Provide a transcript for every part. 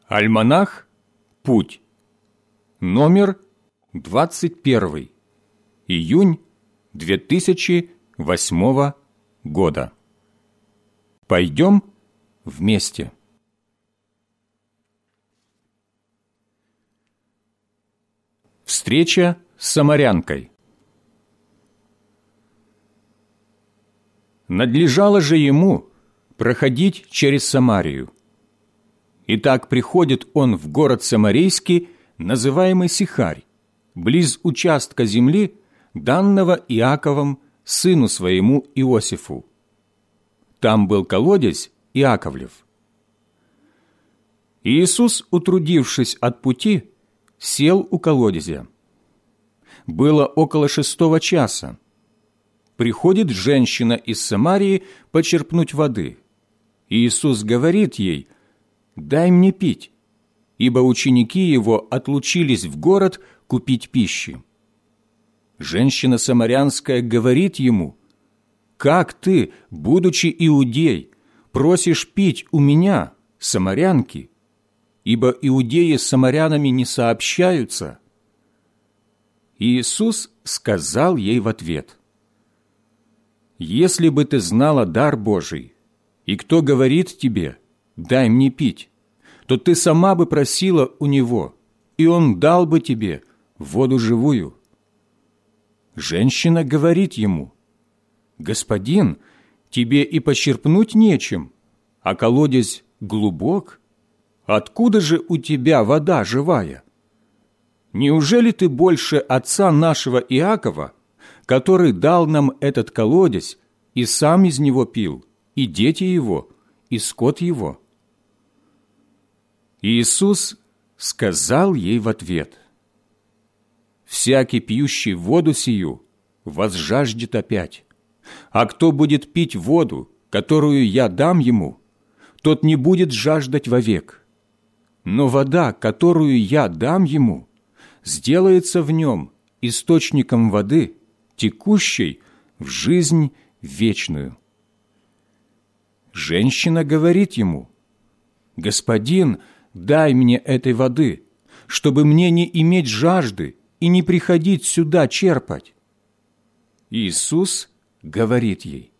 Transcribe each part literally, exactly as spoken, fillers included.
Альманах «Путь». Номер двадцать первый. Июнь две тысячи восьмого года. Пойдем вместе. Встреча с самарянкой. Надлежало же ему проходить через Самарию. Итак, приходит он в город Самарейский, называемый Сихарь, близ участка земли, данного Иаковом сыну своему Иосифу. Там был колодезь Иаковлев. Иисус, утрудившись от пути, сел у колодезя. Было около шестого часа. Приходит женщина из Самарии почерпнуть воды. Иисус говорит ей: «Дай мне пить», ибо ученики его отлучились в город купить пищи. Женщина самарянская говорит ему: «Как ты, будучи иудей, просишь пить у меня, самарянки? Ибо иудеи с самарянами не сообщаются». Иисус сказал ей в ответ: «Если бы ты знала дар Божий, и кто говорит тебе: дай мне пить, то ты сама бы просила у него, и он дал бы тебе воду живую». Женщина говорит ему: «Господин, тебе и почерпнуть нечем, а колодезь глубок. Откуда же у тебя вода живая? Неужели ты больше отца нашего Иакова, который дал нам этот колодезь, и сам из него пил, и дети его, и скот его?» Иисус сказал ей в ответ: «Всякий, пьющий воду сию, возжаждет опять, а кто будет пить воду, которую я дам ему, тот не будет жаждать вовек. Но вода, которую я дам ему, сделается в нем источником воды, текущей в жизнь вечную». Женщина говорит ему: «Господин, дай мне этой воды, чтобы мне не иметь жажды и не приходить сюда черпать». Иисус говорит ей: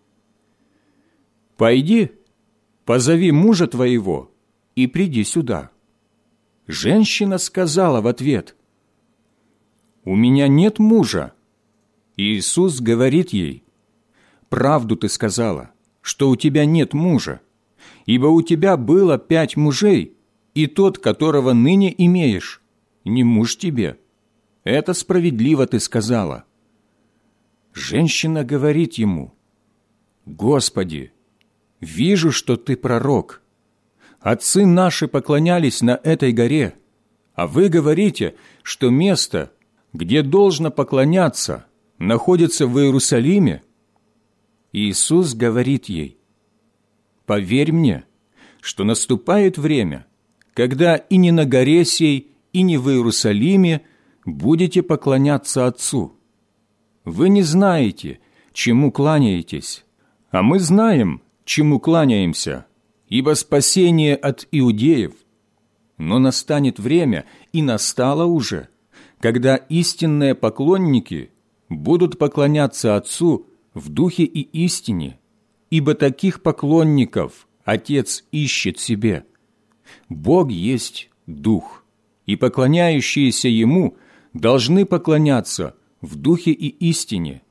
«Пойди, позови мужа твоего и приди сюда». Женщина сказала в ответ: «У меня нет мужа». Иисус говорит ей: «Правду ты сказала, что у тебя нет мужа, ибо у тебя было пять мужей, и тот, которого ныне имеешь, не муж тебе. Это справедливо ты сказала». Женщина говорит ему: «Господи, вижу, что ты пророк. Отцы наши поклонялись на этой горе, а вы говорите, что место, где должно поклоняться, находится в Иерусалиме». Иисус говорит ей: «Поверь мне, что наступает время, когда и не на горе сей, и не в Иерусалиме будете поклоняться Отцу. Вы не знаете, чему кланяетесь, а мы знаем, чему кланяемся, ибо спасение от иудеев. Но настанет время, и настало уже, когда истинные поклонники будут поклоняться Отцу в духе и истине, ибо таких поклонников Отец ищет себе. Бог есть Дух, и поклоняющиеся Ему должны поклоняться в духе и истине».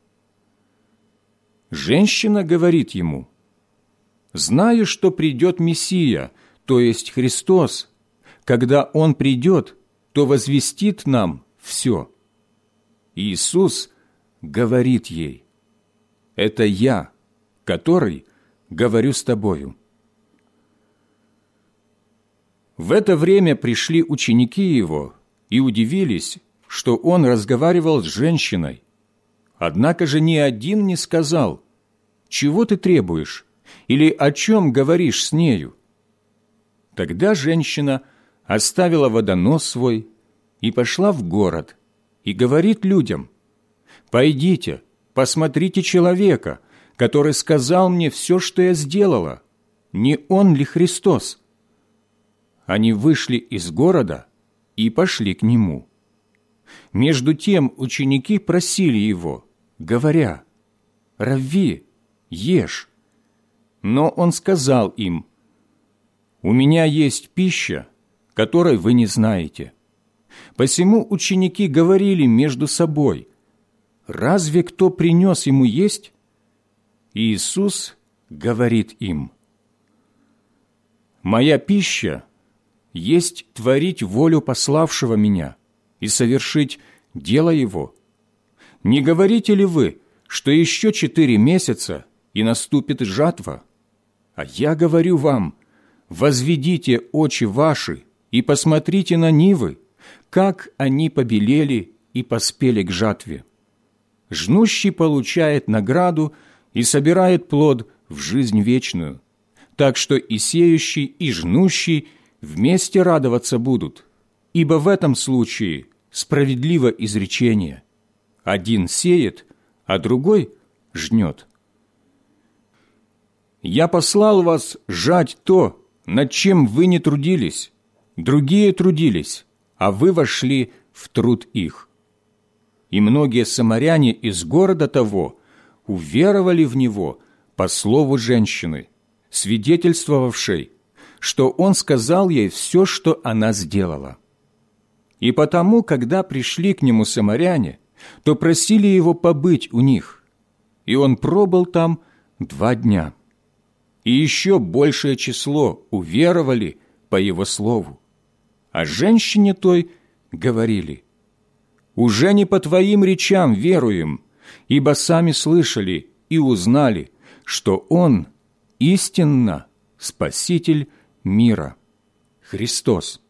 Женщина говорит ему: «Знаю, что придет Мессия, то есть Христос. Когда Он придет, то возвестит нам все». Иисус говорит ей: «Это Я, который говорю с тобою». В это время пришли ученики Его и удивились, что Он разговаривал с женщиной. Однако же ни один не сказал: «Чего ты требуешь?» или «О чем говоришь с нею?» Тогда женщина оставила водонос свой и пошла в город, и говорит людям: «Пойдите, посмотрите человека, который сказал мне все, что я сделала. Не он ли Христос?» они вышли из города и пошли к нему. Между тем ученики просили его, говоря: «Равви, ешь». Но он сказал им: «У меня есть пища, которой вы не знаете». Посему ученики говорили между собой: «Разве кто принес ему есть?» И Иисус говорит им: «Моя пища есть творить волю пославшего меня и совершить дело его. Не говорите ли вы, что еще четыре месяца, и наступит жатва? А я говорю вам: возведите очи ваши и посмотрите на нивы, как они побелели и поспели к жатве. Жнущий получает награду и собирает плод в жизнь вечную, так что и сеющий, и жнущий вместе радоваться будут, ибо в этом случае справедливо изречение: один сеет, а другой жнет. Я послал вас жать то, над чем вы не трудились, другие трудились, а вы вошли в труд их». И многие самаряне из города того уверовали в него по слову женщины, свидетельствовавшей, что он сказал ей все, что она сделала. И потому, когда пришли к нему самаряне, то просили его побыть у них, и он пробыл там два дня. И еще большее число уверовали по его слову. А женщине той говорили: «Уже не по твоим речам веруем, ибо сами слышали и узнали, что Он истинно Спаситель мира, Христос».